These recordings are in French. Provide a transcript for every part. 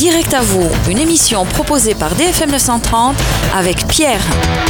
Direct à vous, une émission proposée par DFM 930 avec Pierre.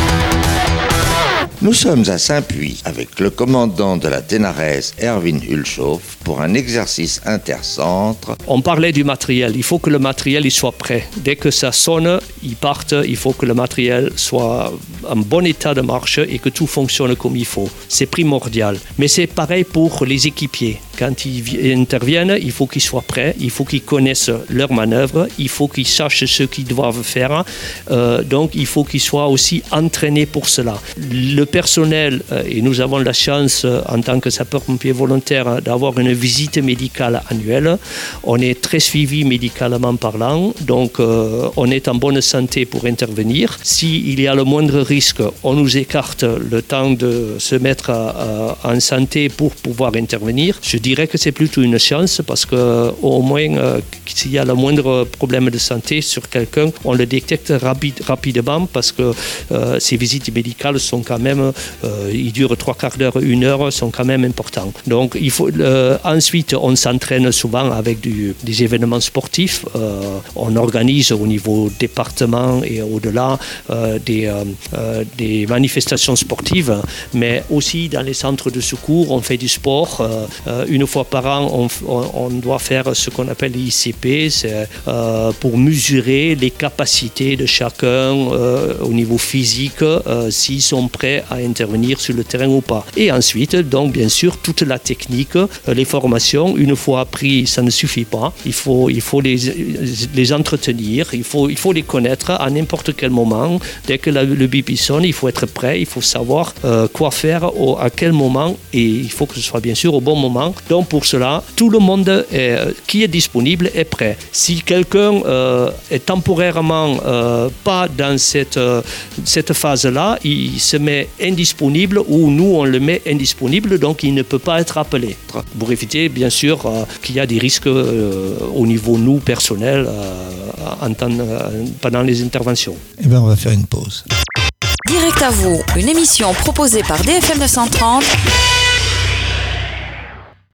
Nous sommes à Saint-Puy avec le commandant de la Ténarèse, Erwin Hulshoff, pour un exercice intercentre. On parlait du matériel. Il faut que le matériel il soit prêt. Dès que ça sonne, ils partent. Il faut que le matériel soit en bon état de marche et que tout fonctionne comme il faut. C'est primordial. Mais c'est pareil pour les équipiers. Quand ils interviennent, il faut qu'ils soient prêts. Il faut qu'ils connaissent leurs manœuvres. Il faut qu'ils sachent ce qu'ils doivent faire. Donc, il faut qu'ils soient aussi entraînés pour cela. Le personnel, et nous avons la chance en tant que sapeurs-pompiers volontaires d'avoir une visite médicale annuelle. On est très suivi médicalement parlant, donc on est en bonne santé pour intervenir. S'il y a le moindre risque, on nous écarte le temps de se mettre en santé pour pouvoir intervenir. Je dirais que c'est plutôt une chance parce qu'au moins, s'il y a le moindre problème de santé sur quelqu'un, on le détecte rapidement parce que ces visites médicales sont quand même ils durent 3/4 d'heure, 1 heure, sont quand même importants. Donc, ensuite, on s'entraîne souvent avec des événements sportifs. On organise au niveau département et au-delà des manifestations sportives, mais aussi dans les centres de secours, on fait du sport. Une fois par an, on doit faire ce qu'on appelle l'ICP, c'est pour mesurer les capacités de chacun au niveau physique, s'ils sont prêts à intervenir sur le terrain ou pas. Et ensuite, donc bien sûr, toute la technique, les formations, une fois appris, ça ne suffit pas. Il faut les entretenir, il faut les connaître à n'importe quel moment. Dès que le bip sonne, il faut être prêt, il faut savoir quoi faire à quel moment et il faut que ce soit bien sûr au bon moment. Donc pour cela, tout le monde qui est disponible est prêt. Si quelqu'un est temporairement pas dans cette phase-là, il se met indisponible ou nous on le met indisponible, donc il ne peut pas être appelé. Pour éviter bien sûr qu'il y a des risques au niveau nous personnel pendant les interventions. Eh bien on va faire une pause. Direct à vous, une émission proposée par DFM 930